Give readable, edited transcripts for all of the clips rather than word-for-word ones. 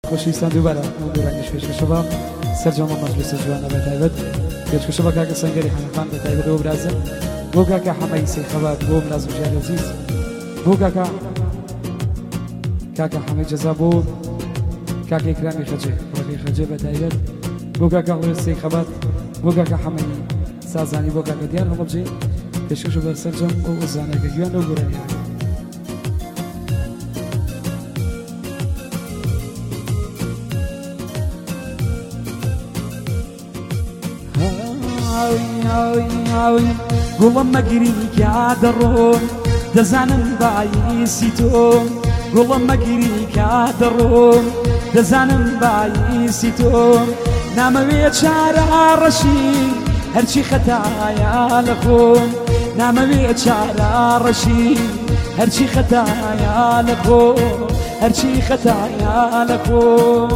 خۆشویستان دووبارە ئەو دوورانیش پێشکەشەوە سەرجەمە مەجلیسە جوانە بەتایبەت پێشکەشەوە کاکە سەنگەری حەنەفان بەتایبەتەوە برازن بۆ کاکە حەمەی سەیخەبات بۆ برازم ژیان عەزیز بۆ کاکە حەمەی جەزا بۆ کاکە ئیکرامی خەجێ ڕۆژی خەجێ بەتایبەت بۆ کاکە هەڵێ سەیخەبات بۆ کاکە حەمەی سازانی بۆ کاکە دیار هەڵە بجێ پێشکەشە بە سەرجەم ئەو ئۆزانەکە گویان ئەو گۆرانیە گوڵم مەگیری کا دەڕۆم دەزانم باییسی تۆم گوڵم مەگیری کا دەڕۆم دەزانم باییسی تۆم نامەوێ چارە ڕەشی هەرچی خەتایە لە خۆم نامەوێ چارە ڕەشی هەرچی خەتایە لە خۆم هەرچی خەتایە لە خۆم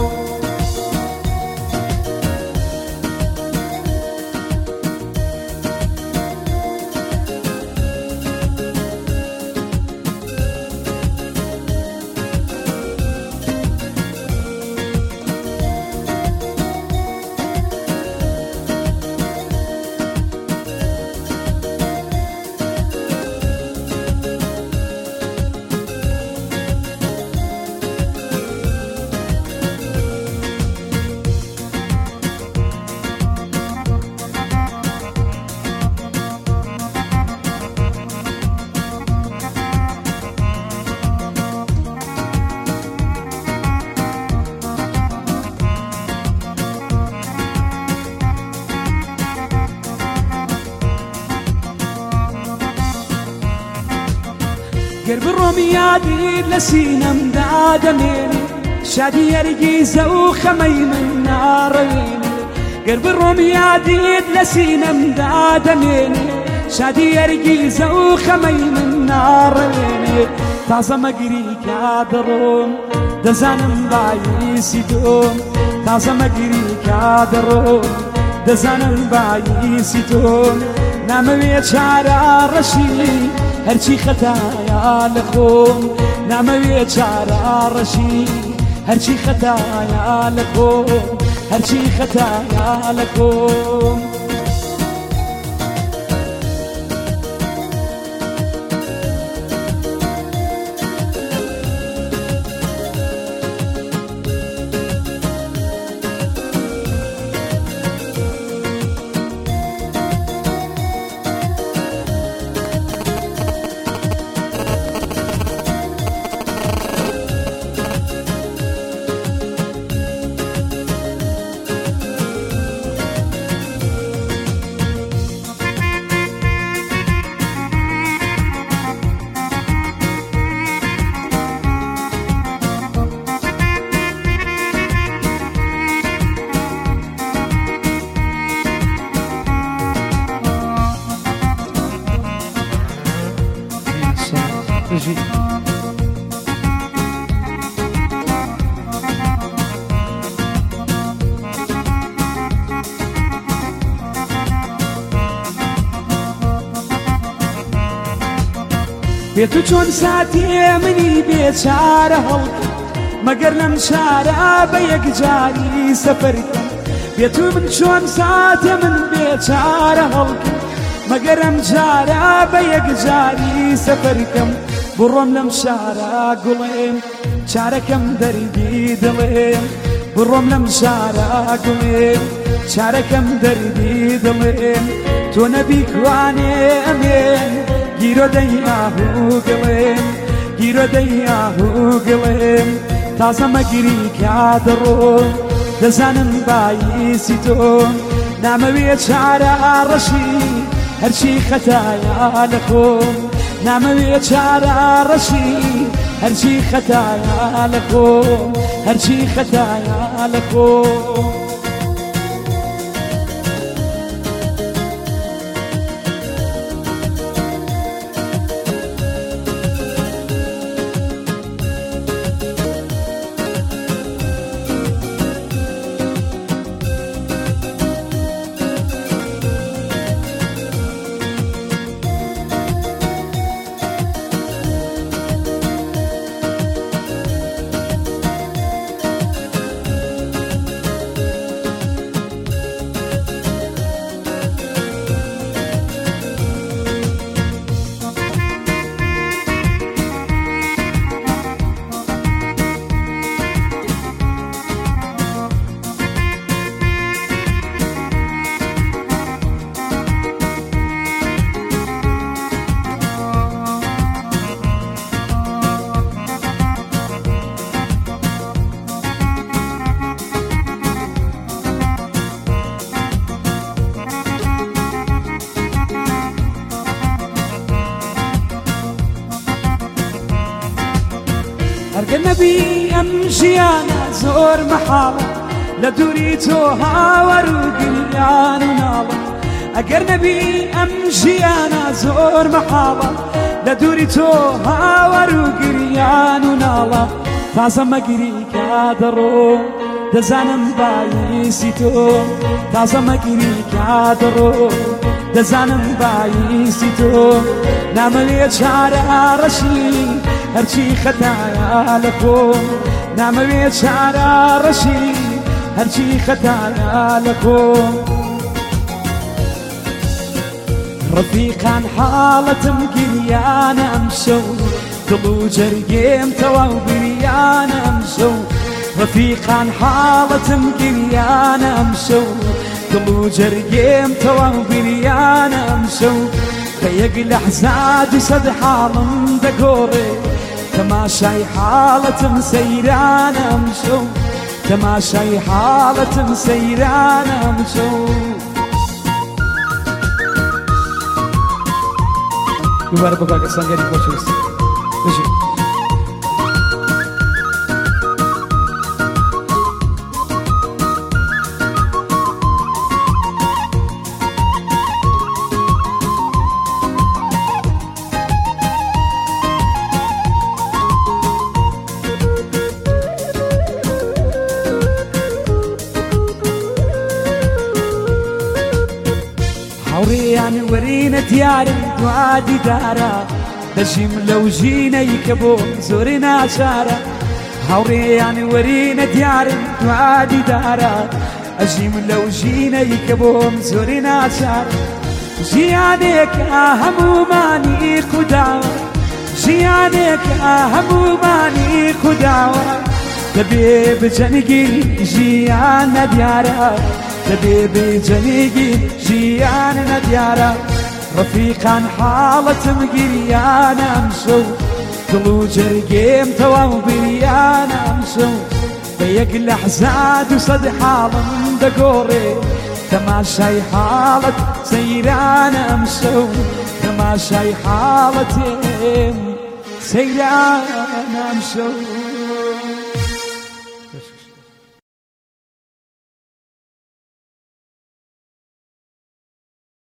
گەر بڕۆم یادیت لە سینەمدا دەمێنێ شادی هەرگیزە و خەمەی من ناڕەوێنێ گەر بڕۆم یادیت لە سینەمدا دەمێنێ شادی هەرگیزە و خەمەی من ناڕەوێنێ تازە مەگیری کا دەڕۆم دەزانم باییسی تۆم تازە مەگیری کا دەڕۆم دەزانم باییسی تۆم نامەوێ چارە ڕەشی هەرچی خەتایە لە خۆم نامەوێ چارە ڕەشی هەرچی خەتایە لە خۆم هەرچی خەتایە لە خۆم بێت و چۆن ساتێ منی بێچارە هەڵکە مەگەر لەم شارە بە یەکجاری سەفەرکەم بێت و من چۆن ساتێ من بێچارە هەڵکە مەگەر ئەم جارە بە یەکجاری سەفەرکەم بڕۆم لەم شارە گوڵێم چارەکەم دەردی دڵێم بڕۆم لەم شارە گوڵێم چارەکەم دەردی دڵێم تۆ نەبیکوانێ ئەمێن گیرۆ دەیاهوو گڵێم گیرۆ دەیاهوو گڵێم تازە مەگیری کا دەڕۆم دەزانم باییسی تۆم نامەوێ چارە ڕەشی هەرچی خەتایە لە خۆم نامەوێ چارە ڕەشی هەرچی خەتایە لە خۆم هەرچی خەتایە لە خۆم ژیانە زۆر مەحاڵە لە دووری تۆ هاوەر و گریان و ناڵە ئەگەر نەبی ئەم ژیانە زۆر مەحاڵە لە دووری تۆ هاوەر و گریان و ناڵە تازە مەگیری کادەڕۆ دەزانم باییسی تۆ تازە مەگیری کادەڕۆ دەزانم باییسی تۆ نامەوێ چارە ڕەشی هەرچی خەتایە لە خۆ نامەوێ چارە ڕەشی هەرچی خەتایە لە خۆ ڕەفیقان حاڵەتم گریانە ئەم شەو دڵ و جەرگێم تەواو بریانە ئەم شەو ڕەفیقان حاڵەتم گریانە ئەم شەو دڵ و جەرگێم تەواو بریانە ئەم شەو بە یەک لەحزات و سەد حاڵم دەگۆڕێ تەماشای حاڵەتم سەیرانە ئەم شەو تەماشای حاڵەتم سەیرانە ئەم شەو دوباره با کاکە سەنگەری خۆشەویستی بژین هاوڕێیان وەرینە دیارم دوادی دارە دەژیم لەو ژینەی کە بۆ زۆری ناچارە هاوڕێیان وەرینە دیارم دوادی دارە ئەژیم لەو ژینەی کە بۆم زۆری ناچارە ژیانێکە هەمومانی خودداوە ژیانێکە هەمومانی خودداوە دەبێ بجەنگیری ژیان نەدیارە دەبێ بجەنگی ژیان نەدیارە ڕەفیقان حاڵەتم گریانە ئەم شەو دڵ و جەرگێم تەواو بریانە ئەم شەو بە یەک لەحزات و سەد حاڵم دەگۆڕێ تەماشای حاڵەت سەیرانە ئەم شەو تەماشای حاڵەتێم سەیرانە ئەم شەو